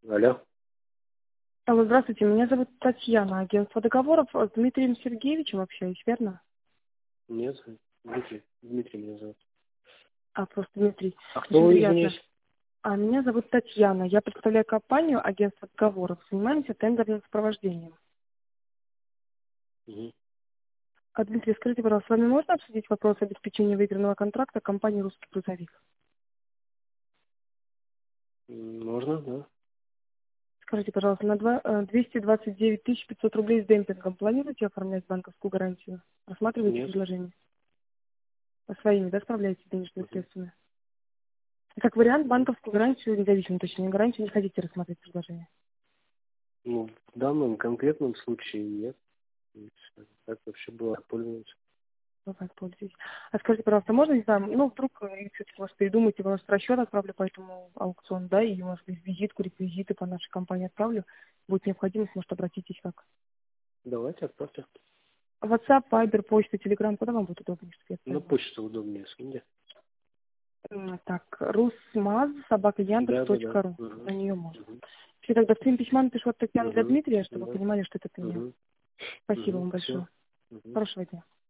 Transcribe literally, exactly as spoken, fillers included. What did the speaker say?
Алло. Алло, здравствуйте, меня зовут Татьяна, агентство договоров. С Дмитрием Сергеевичем общаюсь, верно? Нет, Дмитрий. Дмитрий меня зовут. А, просто Дмитрий. А кто Очень вы, приятно. извиняюсь? А меня зовут Татьяна. Я представляю компанию агентство договоров. Занимаемся тендерным сопровождением. Угу. А, Дмитрий, скажите, пожалуйста, с вами можно обсудить вопрос обеспечения выигранного контракта компании «Русский грузовик»? Можно, да. Скажите, пожалуйста, на два- э, двести двадцать девять тысяч пятьсот рублей с демпингом планируете оформлять банковскую гарантию? Рассматриваете Нет. предложение? По своими, да, справляете денежными Угу. средствами? Как вариант, банковскую гарантию, независимую, точнее, гарантию не хотите рассмотреть предложение? Ну, в данном конкретном случае нет. Как вообще было пользоваться? Бывает, пользуюсь. А скажите, пожалуйста, можно, не знаю, ну, вдруг, э, все-таки, может, передумаете, может, расчет отправлю по этому аукциону, да, и, может быть, визитку, реквизиты по нашей компании отправлю. Будет необходимость, может, обратитесь как. Давайте отправьте. WhatsApp, Viber, почта, Telegram, куда вам будет удобнее, чтобы я На отправила? почту удобнее скиньте. М, Так, русмаз, собака яндекс Да, да, да. точка ру. Угу. На нее можно. Угу. Все, тогда в своим письмам пишу от Татьяны для Угу. Дмитрия, чтобы вы Да. понимали, что это от меня. Угу. Спасибо Угу. вам Все. большое. Угу. Хорошего дня.